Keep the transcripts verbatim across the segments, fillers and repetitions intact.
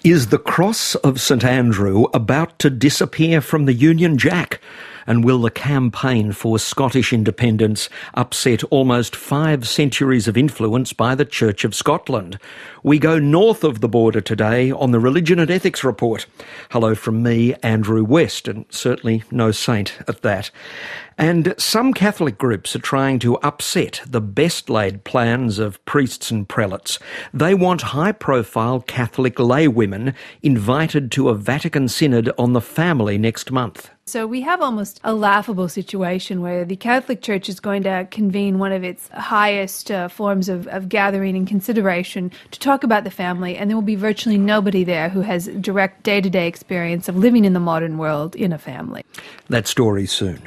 Is the cross of St Andrew about to disappear from the Union Jack? And will the campaign for Scottish independence upset almost five centuries of influence by the Church of Scotland? We go north of the border today on the Religion and Ethics Report. Hello from me, Andrew West, and certainly no saint at that. And some Catholic groups are trying to upset the best-laid plans of priests and prelates. They want high-profile Catholic laywomen invited to a Vatican synod on the family next month. So we have almost a laughable situation where the Catholic Church is going to convene one of its highest uh, forms of, of gathering and consideration to talk about the family, and there will be virtually nobody there who has direct day-to-day experience of living in the modern world in a family. That story soon.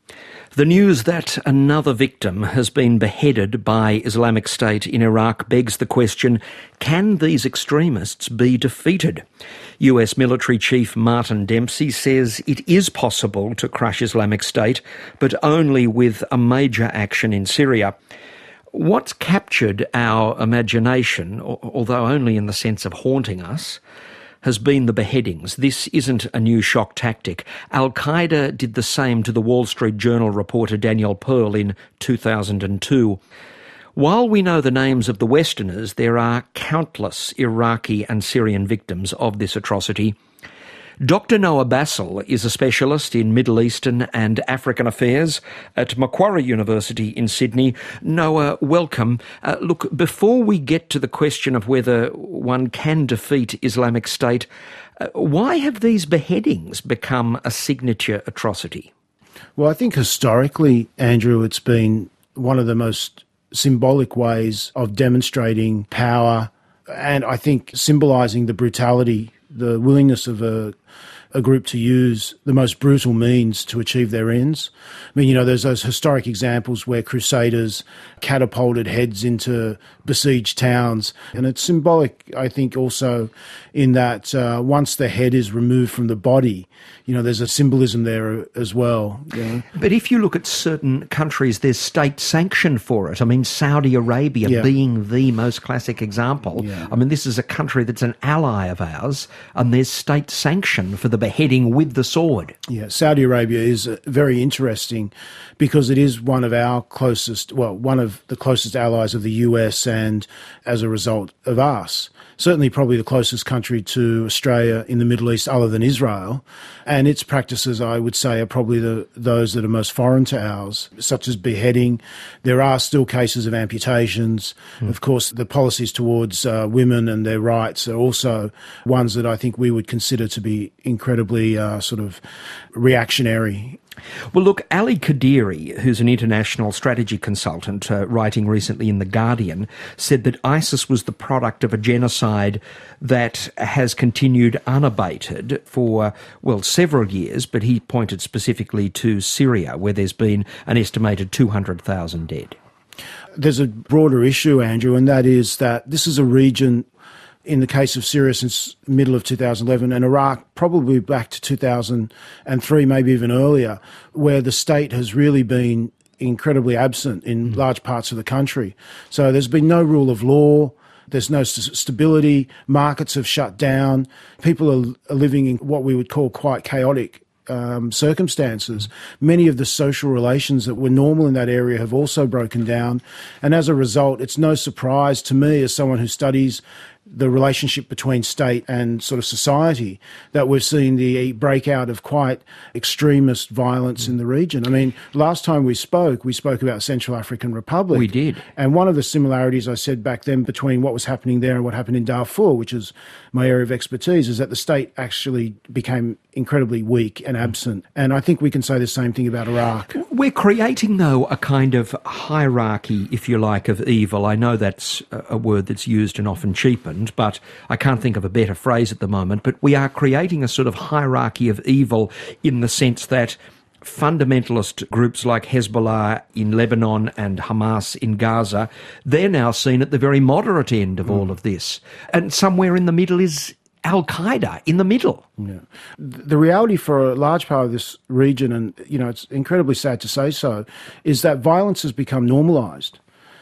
The news that another victim has been beheaded by Islamic State in Iraq begs the question, can these extremists be defeated? U S military chief Martin Dempsey says it is possible to crush Islamic State, but only with a major action in Syria. What's captured our imagination, although only in the sense of haunting us, has been the beheadings. This isn't a new shock tactic. Al-Qaeda did the same to the Wall Street Journal reporter Daniel Pearl in two thousand two. While we know the names of the Westerners, there are countless Iraqi and Syrian victims of this atrocity. Doctor Noah Bassel is a specialist in Middle Eastern and African affairs at Macquarie University in Sydney. Noah, welcome. Uh, look, before we get to the question of whether one can defeat Islamic State, uh, why have these beheadings become a signature atrocity? Well, I think historically, Andrew, it's been one of the most symbolic ways of demonstrating power and I think symbolising the brutality, the willingness of a, a group to use the most brutal means to achieve their ends. I mean, you know, there's those historic examples where crusaders catapulted heads into besieged towns. And it's symbolic, I think, also in that uh, once the head is removed from the body, you know, there's a symbolism there as well. You know? But if you look at certain countries, there's state sanction for it. I mean, Saudi Arabia yeah. being the most classic example. Yeah. I mean, this is a country that's an ally of ours, and there's state sanction for the beheading with the sword. Yeah, Saudi Arabia is very interesting because it is one of our closest, well, one of the closest allies of the U S and as a result of us. Certainly probably the closest country to Australia in the Middle East other than Israel. And its practices, I would say, are probably the, those that are most foreign to ours, such as beheading. There are still cases of amputations. Mm. Of course, the policies towards uh, women and their rights are also ones that I think we would consider to be incredibly uh, sort of reactionary. Well, look, Ali Kadiri, who's an international strategy consultant, uh, writing recently in The Guardian, said that ISIS was the product of a genocide that has continued unabated for, well, several years, but he pointed specifically to Syria, where there's been an estimated two hundred thousand dead. There's a broader issue, Andrew, and that is that this is a region, in the case of Syria since middle of two thousand eleven, and Iraq probably back to two thousand three, maybe even earlier, where the state has really been incredibly absent in mm. large parts of the country. So there's been no rule of law, there's no st- stability, markets have shut down, people are, are living in what we would call quite chaotic Um, circumstances. Many of the social relations that were normal in that area have also broken down. And as a result, it's no surprise to me, as someone who studies the relationship between state and sort of society, that we've seen the breakout of quite extremist violence mm. in the region. I mean, last time we spoke, we spoke about Central African Republic. We did. And one of the similarities I said back then between what was happening there and what happened in Darfur, which is my area of expertise, is that the state actually became incredibly weak and absent. And I think we can say the same thing about Iraq. We're creating, though, a kind of hierarchy, if you like, of evil. I know that's a word that's used and often cheapened, but I can't think of a better phrase at the moment. But we are creating a sort of hierarchy of evil in the sense that fundamentalist groups like Hezbollah in Lebanon and Hamas in Gaza, they're now seen at the very moderate end of mm. all of this. And somewhere in the middle is Al-Qaeda, in the middle. Yeah. The reality for a large part of this region, and, you know, it's incredibly sad to say so, is that violence has become normalised.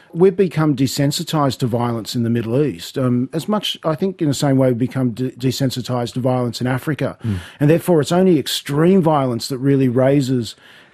we've become desensitised to violence in the Middle East. Um, as much, I think, in the same way we've become de- desensitised to violence in Africa. Mm. And therefore it's only extreme violence that really raises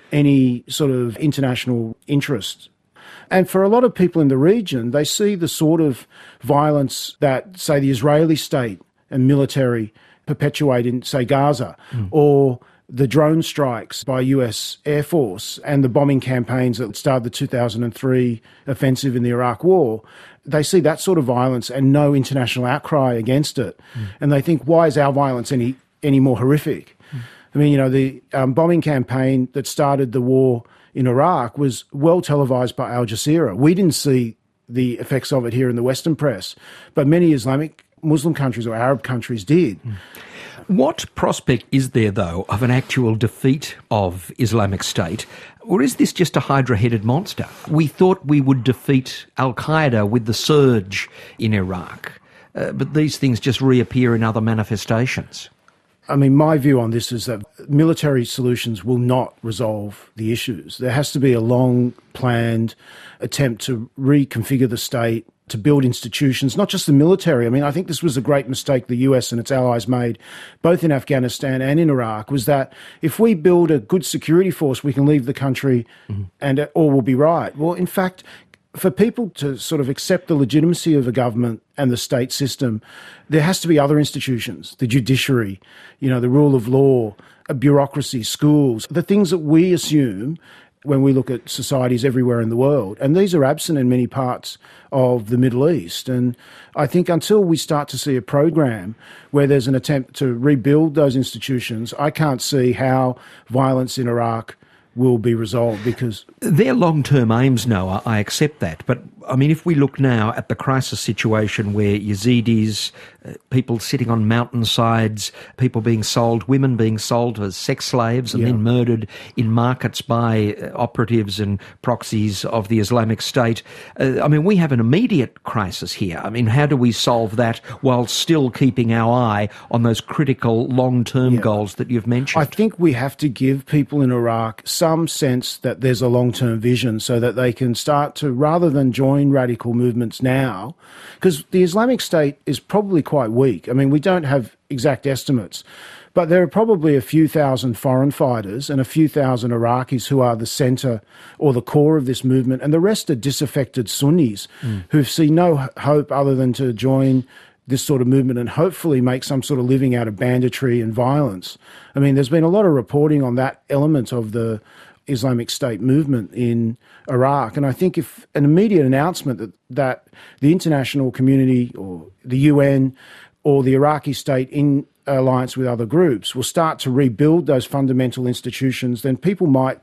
any sort of international interest. And for a lot of people in the region, they see the sort of violence that, say, the Israeli state and military perpetuate in, say, Gaza, mm. or the drone strikes by U S Air Force and the bombing campaigns that started the two thousand three offensive in the Iraq War. They see that sort of violence and no international outcry against it. Mm. And they think, why is our violence any, any more horrific? Mm. I mean, you know, the um, bombing campaign that started the war in Iraq was well televised by Al Jazeera. We didn't see the effects of it here in the Western press, but many Islamic Muslim countries or Arab countries did. Mm. What prospect is there, though, of an actual defeat of Islamic State? Or is this just a hydra-headed monster? We thought we would defeat Al-Qaeda with the surge in Iraq, uh, but these things just reappear in other manifestations. I mean, my view on this is that military solutions will not resolve the issues. There has to be a long-planned attempt to reconfigure the state, to build institutions, not just the military. I mean, I think this was a great mistake the U S and its allies made, both in Afghanistan and in Iraq, was that if we build a good security force, we can leave the country mm-hmm. and all will be right. Well, in fact, for people to sort of accept the legitimacy of a government and the state system, there has to be other institutions, the judiciary, you know, the rule of law, a bureaucracy, schools, the things that we assume when we look at societies everywhere in the world. And these are absent in many parts of the Middle East. And I think until we start to see a program where there's an attempt to rebuild those institutions, I can't see how violence in Iraq will be resolved, because they're long-term aims, Noah, I accept that. But, I mean, if we look now at the crisis situation where Yazidis, uh, people sitting on mountainsides, people being sold, women being sold as sex slaves and yeah. then murdered in markets by uh, operatives and proxies of the Islamic State, uh, I mean, we have an immediate crisis here. I mean, how do we solve that while still keeping our eye on those critical long-term yeah. goals that you've mentioned? I think we have to give people in Iraq some sense that there's a long-term vision so that they can start to, rather than join radical movements now, because the Islamic State is probably quite weak. I mean, we don't have exact estimates, but there are probably a few thousand foreign fighters and a few thousand Iraqis who are the centre or the core of this movement, and the rest are disaffected Sunnis mm. who see no hope other than to join this sort of movement and hopefully make some sort of living out of banditry and violence. I mean, there's been a lot of reporting on that element of the Islamic State movement in Iraq. And I think if an immediate announcement that, that the international community or the U N or the Iraqi state in alliance with other groups will start to rebuild those fundamental institutions, then people might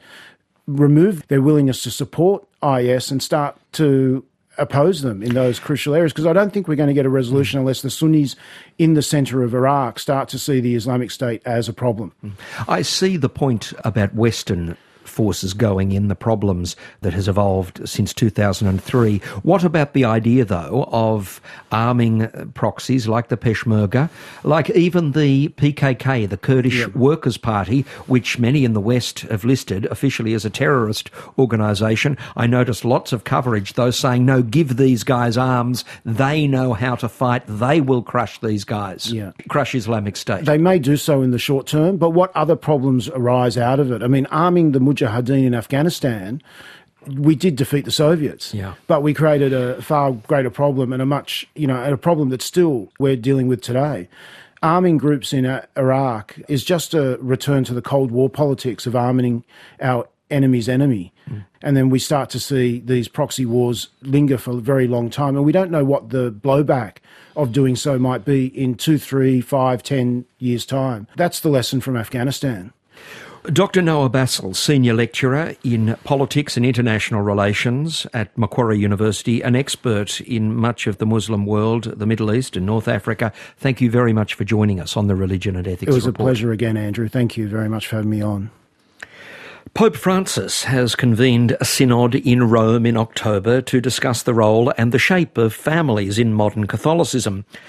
remove their willingness to support I S and start to oppose them in those crucial areas, because I don't think we're going to get a resolution unless the Sunnis in the centre of Iraq start to see the Islamic State as a problem. I see the point about Western forces going in, the problems that has evolved since two thousand three. What about the idea, though, of arming proxies like the Peshmerga, like even the P K K, the Kurdish yep. Workers' Party, which many in the West have listed officially as a terrorist organisation? I noticed lots of coverage, though, saying, no, give these guys arms. They know how to fight. They will crush these guys, yeah. crush Islamic State. They may do so in the short term, but what other problems arise out of it? I mean, arming the Mujahideen in Afghanistan, we did defeat the Soviets, yeah. but we created a far greater problem and a much, you know, a problem that still we're dealing with today. Arming groups in Iraq is just a return to the Cold War politics of arming our enemy's enemy. Mm. And then we start to see these proxy wars linger for a very long time. And we don't know what the blowback of doing so might be in two, three, five, ten years' time. That's the lesson from Afghanistan. Doctor Noah Bassell, Senior Lecturer in Politics and International Relations at Macquarie University, an expert in much of the Muslim world, the Middle East and North Africa. Thank you very much for joining us on the Religion and Ethics Report. It was Report. a pleasure again, Andrew. Thank you very much for having me on. Pope Francis has convened a synod in Rome in October to discuss the role and the shape of families in modern Catholicism.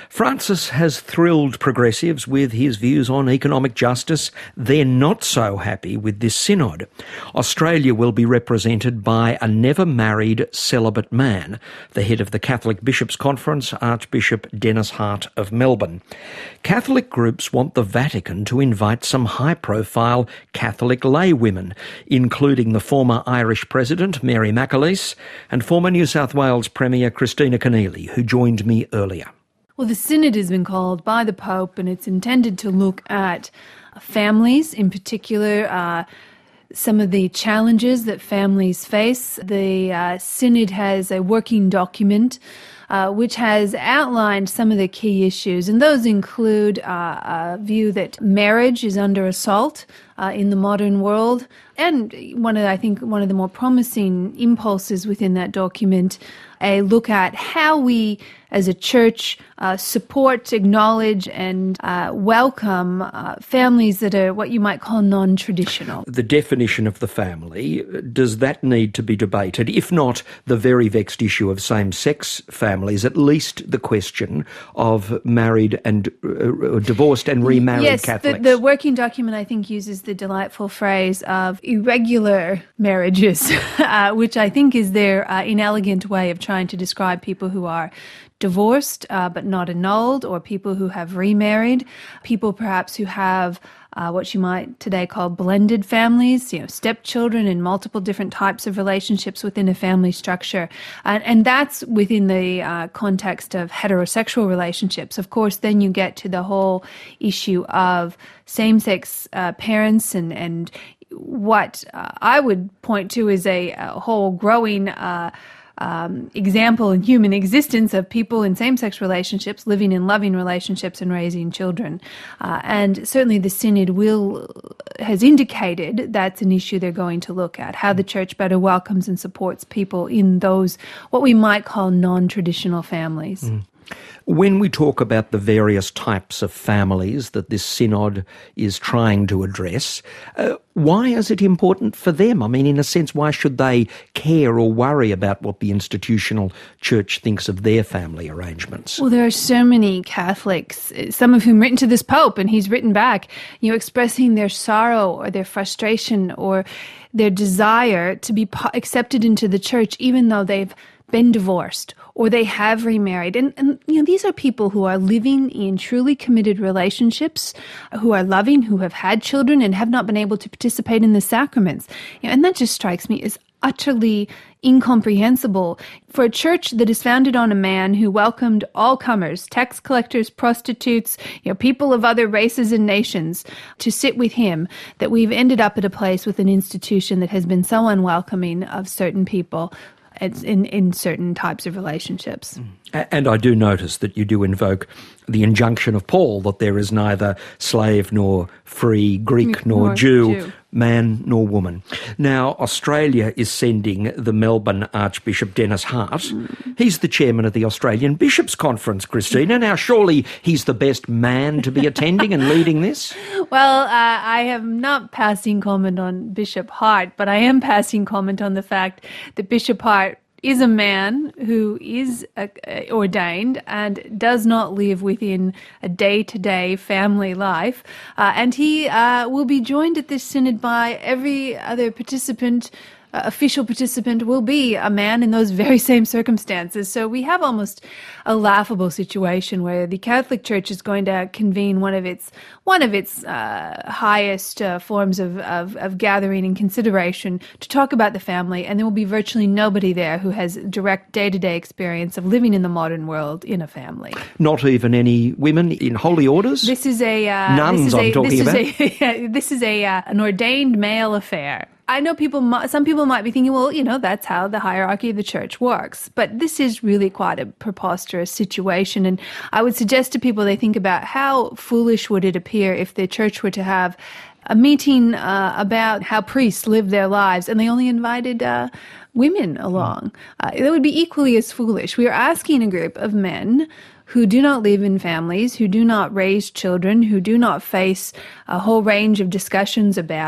Francis has thrilled progressives with his views on economic justice. They're not so happy with this synod. Australia will be represented by a never-married celibate man, the head of the Catholic Bishops' Conference, Archbishop Denis Hart of Melbourne. Catholic groups want the Vatican to invite some high-profile Catholic laywomen, including the former Irish President, Mary McAleese, and former New South Wales Premier, Christina Keneally, who joined me earlier. Well, the synod has been called by the Pope, and it's intended to look at families, in particular, uh, some of the challenges that families face. The uh, synod has a working document uh, which has outlined some of the key issues, and those include uh, a view that marriage is under assault uh, in the modern world, and one of, I think, one of the more promising impulses within that document, a look at how we as a church uh, support, acknowledge and uh, welcome uh, families that are what you might call non-traditional. The definition of the family, does that need to be debated? If not the very vexed issue of same-sex families, at least the question of married and uh, divorced and remarried yes, Catholics. The, the working document, I think, uses the delightful phrase of irregular marriages, uh, which I think is their uh, inelegant way of trying to describe people who are divorced uh, but not annulled, or people who have remarried, people perhaps who have uh, what you might today call blended families, you know, stepchildren and multiple different types of relationships within a family structure. And, and that's within the uh, context of heterosexual relationships. Of course, then you get to the whole issue of same-sex uh, parents and, and what uh, I would point to is a, a whole growing uh, Um, example in human existence of people in same-sex relationships living in loving relationships and raising children. Uh, and certainly the Synod will has indicated that's an issue they're going to look at, how the Church better welcomes and supports people in those what we might call non-traditional families. Mm. When we talk about the various types of families that this synod is trying to address, uh, why is it important for them? I mean, in a sense, why should they care or worry about what the institutional church thinks of their family arrangements? Well, there are so many Catholics, some of whom written to this Pope, and he's written back, you know, expressing their sorrow or their frustration or their desire to be accepted into the church, even though they've been divorced or they have remarried. And, and, you know, these are people who are living in truly committed relationships, who are loving, who have had children and have not been able to participate in the sacraments. You know, and that just strikes me as utterly incomprehensible for a church that is founded on a man who welcomed all comers, tax collectors, prostitutes, you know, people of other races and nations to sit with him, that we've ended up at a place with an institution that has been so unwelcoming of certain people in, in certain types of relationships. And I do notice that you do invoke the injunction of Paul that there is neither slave nor free, Greek nor, nor Jew, Jew, man nor woman. Now, Australia is sending the Melbourne Archbishop Denis Hart. Mm. He's the chairman of the Australian Bishops' Conference, Christina. Now, surely he's the best man to be attending and leading this? Well, uh, I am not passing comment on Bishop Hart, but I am passing comment on the fact that Bishop Hart is a man who is uh, ordained and does not live within a day-to-day family life. Uh, and he uh, will be joined at this synod by every other participant, uh, official participant will be a man in those very same circumstances. So we have almost a laughable situation where the Catholic Church is going to convene one of its one of its uh, highest uh, forms of, of, of gathering and consideration to talk about the family, and there will be virtually nobody there who has direct day-to-day experience of living in the modern world in a family. Not even any women in holy orders? This is a uh, nuns. This is I'm a, talking this about. Is a, this is a uh, an ordained male affair. I know people, some people might be thinking, well, you know, that's how the hierarchy of the church works. But this is really quite a preposterous situation. And I would suggest to people they think about how foolish would it appear if the church were to have a meeting uh, about how priests live their lives and they only invited uh, women along. Uh, it would be equally as foolish. We are asking a group of men who do not live in families, who do not raise children, who do not face a whole range of discussions about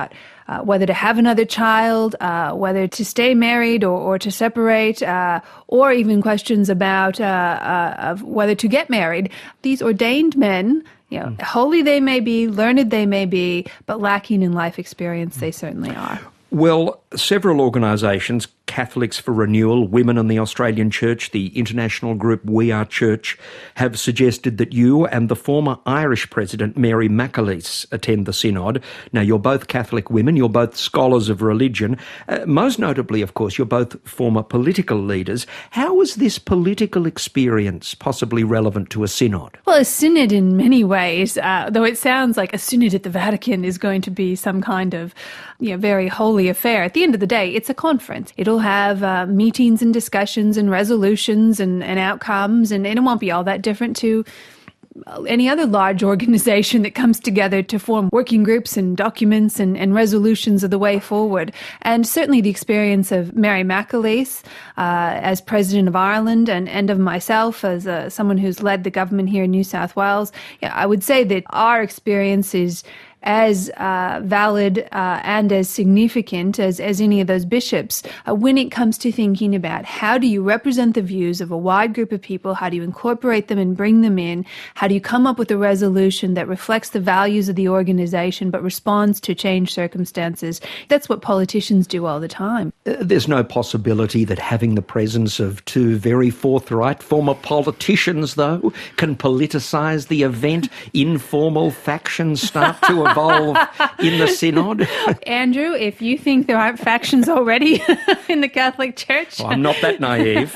uh, whether to have another child, uh, whether to stay married or, or to separate, uh, or even questions about uh, uh, of whether to get married. These ordained men, you know, mm. holy they may be, learned they may be, but lacking in life experience they certainly are. Well, several organisations, Catholics for Renewal, Women in the Australian Church, the international group We Are Church, have suggested that you and the former Irish President, Mary McAleese, attend the synod. Now, you're both Catholic women, you're both scholars of religion. Uh, most notably, of course, you're both former political leaders. How is this political experience possibly relevant to a synod? Well, a synod in many ways, uh, though it sounds like a synod at the Vatican is going to be some kind of, you know, very holy affair. At the end of the day, it's a conference. It'll have uh, meetings and discussions and resolutions and, and outcomes, and, and it won't be all that different to any other large organization that comes together to form working groups and documents and, and resolutions of the way forward. And certainly the experience of Mary McAleese uh, as President of Ireland and, and of myself as uh, someone who's led the government here in New South Wales, yeah, I would say that our experience is as uh, valid uh, and as significant as, as any of those bishops uh, when it comes to thinking about how do you represent the views of a wide group of people, how do you incorporate them and bring them in, how do you come up with a resolution that reflects the values of the organization but responds to changed circumstances. That's what politicians do all the time. Uh, there's no possibility that having the presence of two very forthright former politicians, though, can politicise the event, informal factions start to evolve in the synod? Andrew, if you think there aren't factions already in the Catholic Church... Well, I'm not that naive.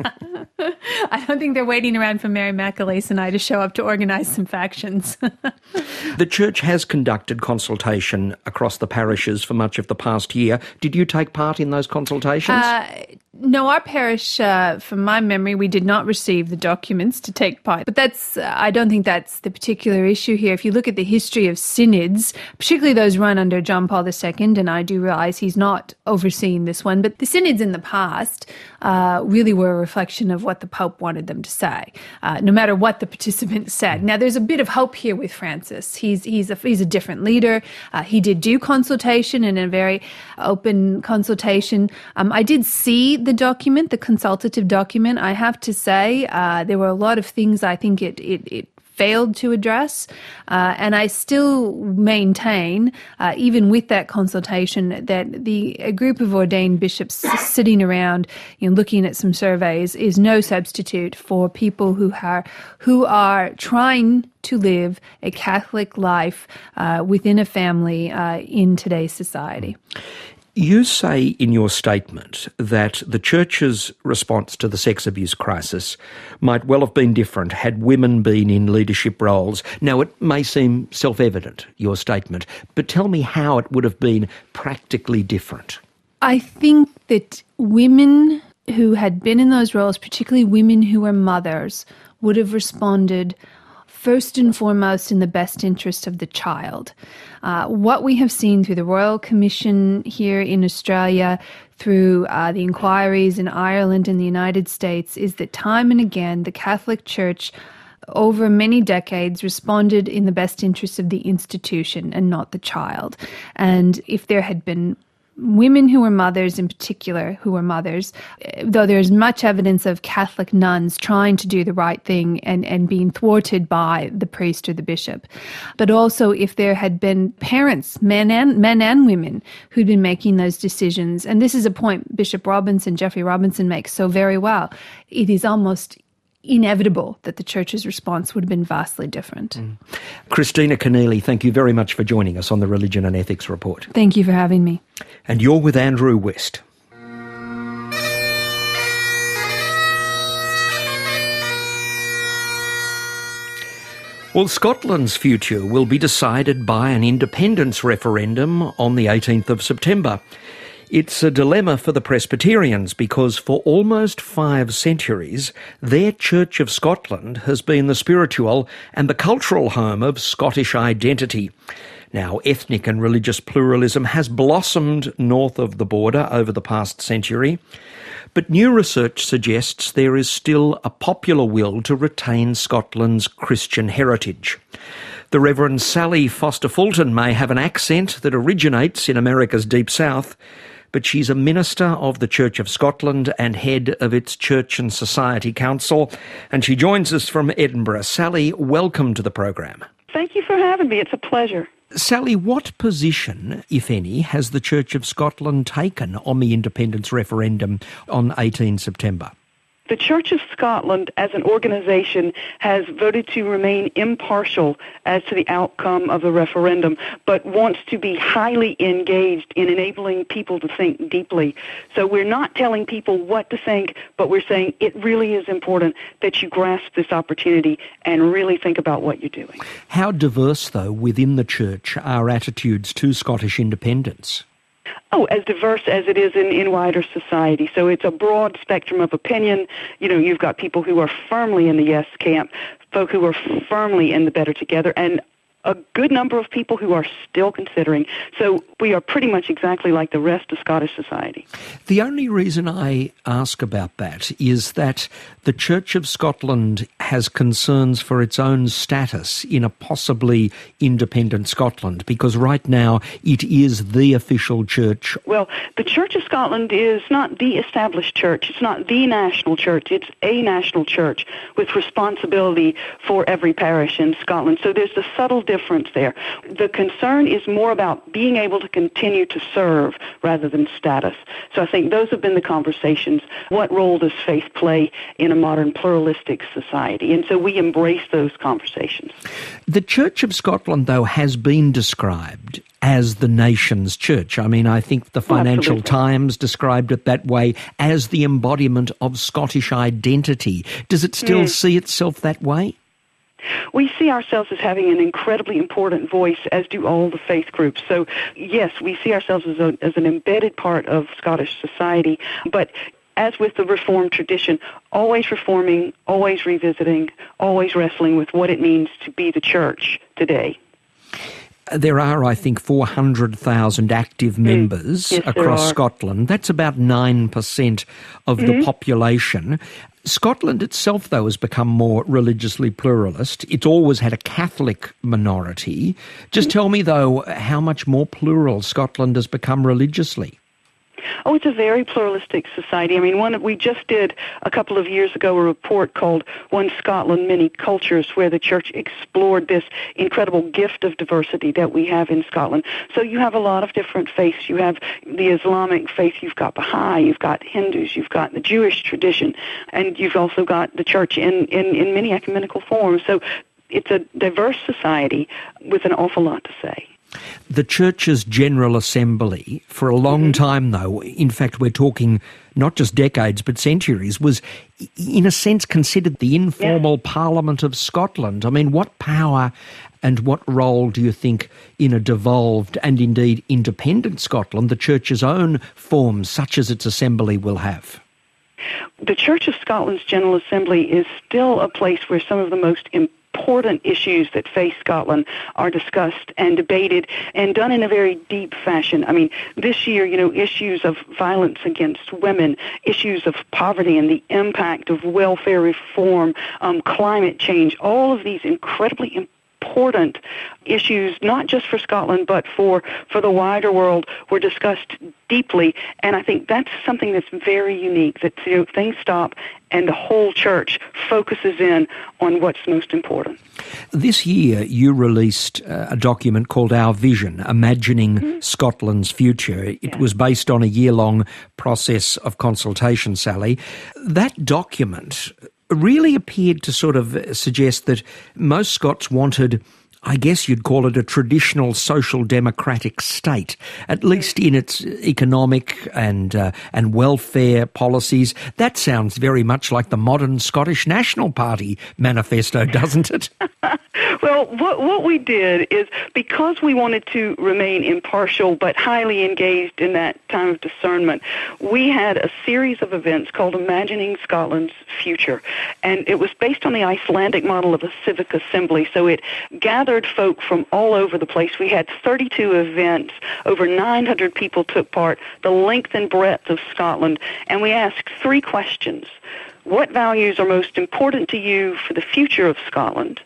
I don't think they're waiting around for Mary McAleese and I to show up to organise some factions. The Church has conducted consultation across the parishes for much of the past year. Did you take part in those consultations? Uh, no, our parish, uh, from my memory, we did not receive the documents to take part. But that's, uh, I don't think that's the particular issue here. If you look at the history of synods, particularly those run under John Paul the Second, and I do realise he's not overseeing this one, but the synods in the past uh, really were a reflection of what the Pope wanted them to say, uh, no matter what the participants said. Now, there's a bit of hope here with Francis. He's he's a, he's a different leader. Uh, he did do consultation and a very open consultation. Um, I did see the document, the consultative document. I have to say uh, there were a lot of things I think it it, it failed to address, uh, and I still maintain, uh, even with that consultation, that the a group of ordained bishops sitting around, you know, looking at some surveys is no substitute for people who are who are trying to live a Catholic life uh, within a family uh, in today's society. You say in your statement that the Church's response to the sex abuse crisis might well have been different had women been in leadership roles. Now, it may seem self-evident, your statement, but tell me how it would have been practically different. I think that women who had been in those roles, particularly women who were mothers, would have responded first and foremost in the best interest of the child. Uh, what we have seen through the Royal Commission here in Australia, through uh, the inquiries in Ireland and the United States, is that time and again the Catholic Church over many decades responded in the best interest of the institution and not the child. And if there had been women who were mothers in particular, who were mothers, though there's much evidence of Catholic nuns trying to do the right thing and, and being thwarted by the priest or the bishop. But also if there had been parents, men and men and women, who'd been making those decisions. And this is a point Bishop Robinson, Jeffrey Robinson, makes so very well. It is almost inevitable that the Church's response would have been vastly different. Mm. Christina Keneally, thank you very much for joining us on the Religion and Ethics Report. Thank you for having me. And you're with Andrew West. Well, Scotland's future will be decided by an independence referendum on the eighteenth of September. It's a dilemma for the Presbyterians because for almost five centuries, their Church of Scotland has been the spiritual and the cultural home of Scottish identity. Now, ethnic and religious pluralism has blossomed north of the border over the past century, but new research suggests there is still a popular will to retain Scotland's Christian heritage. The Reverend Sally Foster Fulton may have an accent that originates in America's Deep South, but she's a minister of the Church of Scotland and head of its Church and Society Council, and she joins us from Edinburgh. Sally, welcome to the program. Thank you for having me. It's a pleasure. Sally, what position, if any, has the Church of Scotland taken on the independence referendum on the eighteenth of September? The Church of Scotland as an organisation has voted to remain impartial as to the outcome of the referendum, but wants to be highly engaged in enabling people to think deeply. So we're not telling people what to think, but we're saying it really is important that you grasp this opportunity and really think about what you're doing. How diverse, though, within the Church are attitudes to Scottish independence? Oh, as diverse as it is in, in wider society. So it's a broad spectrum of opinion. You know, you've got people who are firmly in the yes camp, folk who are firmly in the better together, and a good number of people who are still considering. So we are pretty much exactly like the rest of Scottish society. The only reason I ask about that is that the Church of Scotland has concerns for its own status in a possibly independent Scotland, because right now it is the official church. Well, the Church of Scotland is not the established church. It's not the national church. It's a national church with responsibility for every parish in Scotland. So there's a subtle difference there. The concern is more about being able to continue to serve rather than status. So I think those have been the conversations. What role does faith play in a modern pluralistic society? And so we embrace those conversations. The Church of Scotland, though, has been described as the nation's church. I mean, I think the Financial Absolutely. Times described it that way, as the embodiment of Scottish identity. Does it still mm. see itself that way? We see ourselves as having an incredibly important voice, as do all the faith groups. So, yes, we see ourselves as, a, as an embedded part of Scottish society, but as with the Reformed tradition, always reforming, always revisiting, always wrestling with what it means to be the church today. There are, I think, four hundred thousand active members yes, across Scotland. That's about nine percent of mm-hmm. the population. Scotland itself, though, has become more religiously pluralist. It's always had a Catholic minority. Just mm-hmm. tell me, though, how much more plural Scotland has become religiously. Oh, it's a very pluralistic society. I mean, one we just did a couple of years ago a report called One Scotland, Many Cultures, where the church explored this incredible gift of diversity that we have in Scotland. So you have a lot of different faiths. You have the Islamic faith, you've got Baha'i, you've got Hindus, you've got the Jewish tradition, and you've also got the church in, in, in many ecumenical forms. So it's a diverse society with an awful lot to say. The Church's General Assembly, for a long mm-hmm. time though, in fact we're talking not just decades but centuries, was in a sense considered the informal yeah. Parliament of Scotland. I mean, what power and what role do you think in a devolved and indeed independent Scotland the Church's own forms such as its assembly will have? The Church of Scotland's General Assembly is still a place where some of the most important important issues that face Scotland are discussed and debated and done in a very deep fashion. I mean, this year, you know, issues of violence against women, issues of poverty and the impact of welfare reform, um, climate change, all of these incredibly important important issues, not just for Scotland, but for, for the wider world, were discussed deeply. And I think that's something that's very unique, that you know, things stop and the whole church focuses in on what's most important. This year you released uh, a document called Our Vision, Imagining mm-hmm. Scotland's Future. It yeah. was based on a year-long process of consultation, Sally. That document really appeared to sort of suggest that most Scots wanted, I guess you'd call it a traditional social democratic state, at least in its economic and uh, and welfare policies. That sounds very much like the modern Scottish National Party manifesto, doesn't it? Well, what, what we did is, because we wanted to remain impartial but highly engaged in that time of discernment, we had a series of events called Imagining Scotland's Future. And it was based on the Icelandic model of a civic assembly, so it gathered folk from all over the place. We had thirty-two events, over nine hundred people took part, the length and breadth of Scotland, and we asked three questions. What values are most important to you for the future of Scotland?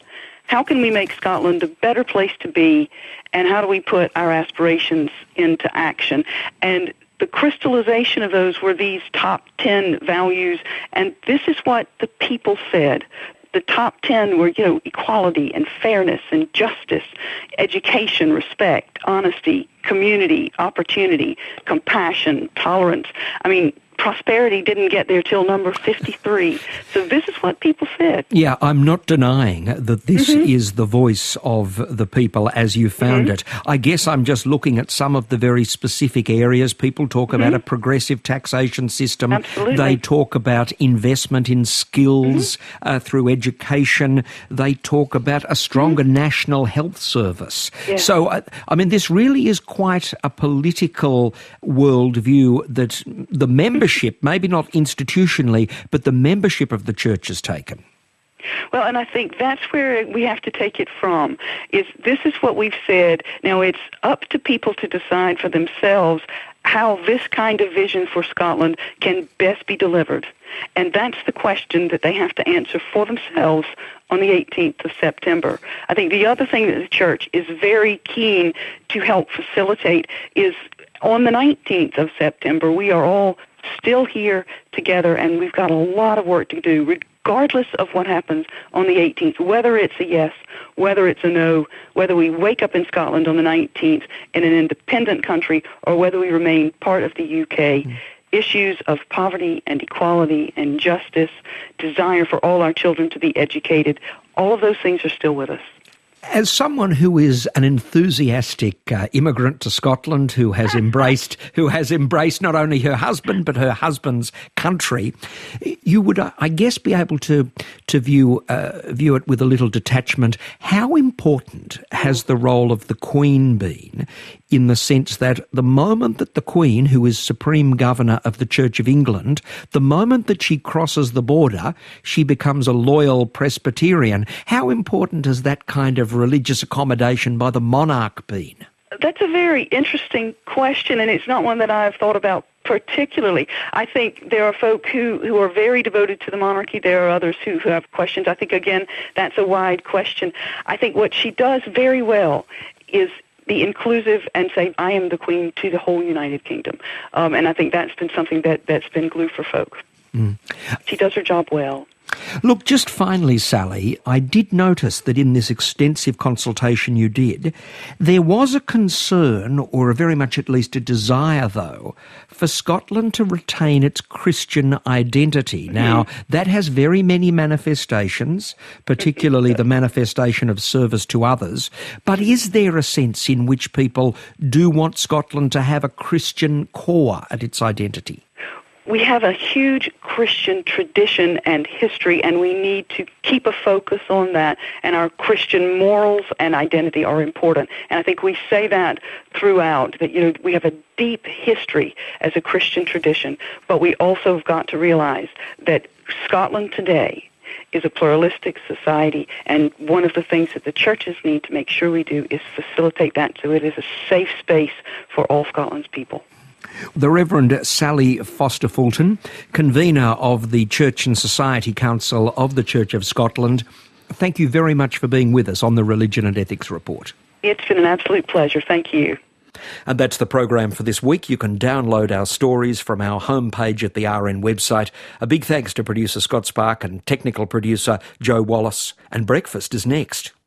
How can we make Scotland a better place to be, and how do we put our aspirations into action? And the crystallization of those were these top ten values, and this is what the people said. The top ten were, you know, equality and fairness and justice, education, respect, honesty, community, opportunity, compassion, tolerance. I mean, prosperity didn't get there till number fifty-three. So this is what people said. Yeah, I'm not denying that this mm-hmm. is the voice of the people as you found mm-hmm. it. I guess I'm just looking at some of the very specific areas. People talk mm-hmm. about a progressive taxation system. Absolutely. They talk about investment in skills mm-hmm. uh, through education. They talk about a stronger mm-hmm. national health service. Yeah. So, uh, I mean, this really is quite a political worldview that the membership, maybe not institutionally, but the membership of the church has taken. Well, and I think that's where we have to take it from, is this is what we've said. Now, it's up to people to decide for themselves how this kind of vision for Scotland can best be delivered. And that's the question that they have to answer for themselves on the eighteenth of September. I think the other thing that the church is very keen to help facilitate is on the nineteenth of September, we are all still here together, and we've got a lot of work to do, regardless of what happens on the eighteenth, whether it's a yes, whether it's a no, whether we wake up in Scotland on the nineteenth in an independent country, or whether we remain part of the U K. Mm. Issues of poverty and equality and justice, desire for all our children to be educated, all of those things are still with us. As someone who is an enthusiastic uh, immigrant to Scotland, who has embraced, who has embraced not only her husband but her husband's country, you would, uh, I guess, be able to to view uh, view it with a little detachment. How important has the role of the Queen been, in the sense that the moment that the Queen, who is Supreme Governor of the Church of England, the moment that she crosses the border, she becomes a loyal Presbyterian? How important has that kind of religious accommodation by the monarch been? That's a very interesting question, and it's not one that I've thought about particularly. I think there are folk who, who are very devoted to the monarchy. There are others who, who have questions. I think, again, that's a wide question. I think what she does very well is be inclusive and say, I am the Queen to the whole United Kingdom. Um, and I think that's been something that, that's been glue for folk. Mm. She does her job well. Look, just finally, Sally, I did notice that in this extensive consultation you did, there was a concern, or a very much at least a desire, though, for Scotland to retain its Christian identity. Mm-hmm. Now, that has very many manifestations, particularly the manifestation of service to others. But is there a sense in which people do want Scotland to have a Christian core at its identity? We have a huge Christian tradition and history, and we need to keep a focus on that, and our Christian morals and identity are important. And I think we say that throughout, that, you know, we have a deep history as a Christian tradition, but we also have got to realize that Scotland today is a pluralistic society, and one of the things that the churches need to make sure we do is facilitate that so it is a safe space for all Scotland's people. The Reverend Sally Foster Fulton, convener of the Church and Society Council of the Church of Scotland, thank you very much for being with us on the Religion and Ethics Report. It's been an absolute pleasure. Thank you. And that's the program for this week. You can download our stories from our homepage at the R N website. A big thanks to producer Scott Spark and technical producer Joe Wallace. And breakfast is next.